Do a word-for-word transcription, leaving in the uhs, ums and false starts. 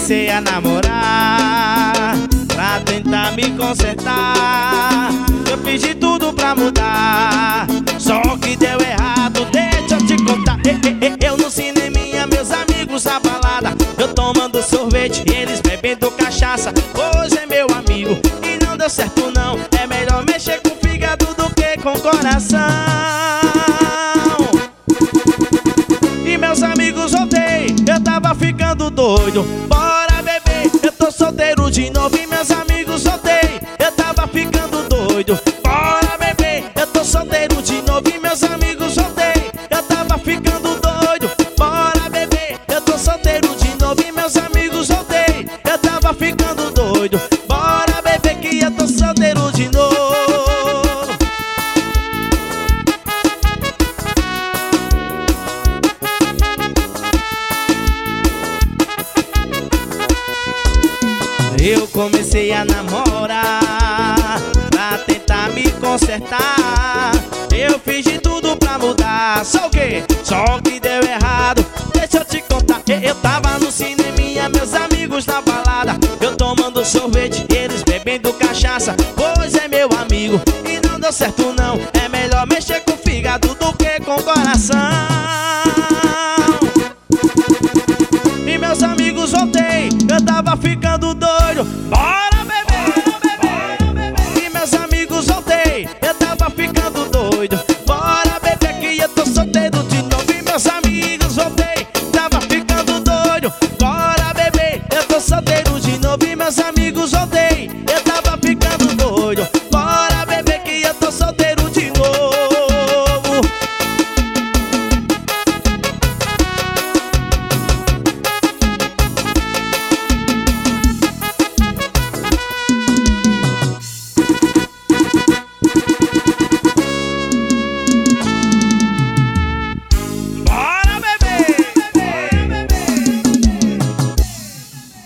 comecei a namorar pra tentar me consertar. Eu fiz de tudo pra mudar, só que deu errado. Deixa eu te contar. Eu no cineminha, meus amigos na balada, eu tomando sorvete e eles bebendo cachaça. Hoje é meu amigo e não deu certo não. É melhor mexer com o fígado do que com o coração. E meus amigos voltei, eu tava ficando doido. Bora beber, eu tô solteiro de novo. E meus amigos voltei, eu tava ficando doido. Bora beber, eu tô solteiro de novo. E meus amigos voltei, eu tava ficando doido. Bora beber, eu tô solteiro de novo. E meus amigos voltei, eu tava ficando doido. Bora beber que eu tô solteiro de novo. Eu comecei a namorar pra tentar me consertar. Eu fiz de tudo pra mudar, só o quê? Só que deu errado. Deixa eu te contar. Eu tava no cineminha, meus amigos na balada, eu tomando sorvete e eles bebendo cachaça. Pois é meu amigo e não deu certo não. É melhor mexer com o fígado do que com o coração.